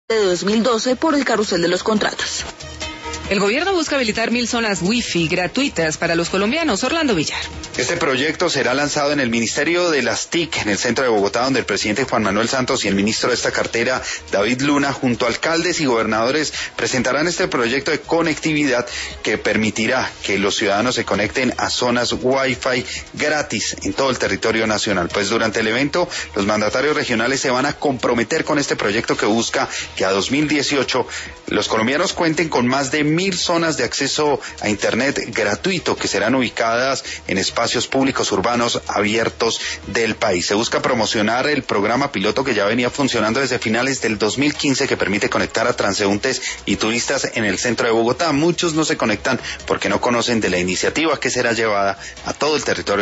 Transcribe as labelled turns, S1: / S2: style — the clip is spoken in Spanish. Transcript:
S1: de 2012 por el carrusel de los contratos.
S2: El gobierno busca habilitar 1000 zonas Wi-Fi gratuitas para los colombianos. Orlando Villar.
S3: Este proyecto será lanzado en el Ministerio de las TIC, en el centro de Bogotá, donde el presidente Juan Manuel Santos y el ministro de esta cartera, David Luna, junto a alcaldes y gobernadores, presentarán este proyecto de conectividad que permitirá que los ciudadanos se conecten a zonas Wi-Fi gratis en todo el territorio nacional. Pues durante el evento, los mandatarios regionales se van a comprometer con este proyecto que busca que a 2018 los colombianos cuenten con más de 1000 zonas de acceso a Internet gratuito que serán ubicadas en espacios públicos urbanos abiertos del país. Se busca promocionar el programa piloto que ya venía funcionando desde finales del 2015, que permite conectar a transeúntes y turistas en el centro de Bogotá. Muchos no se conectan porque no conocen de la iniciativa que será llevada a todo el territorio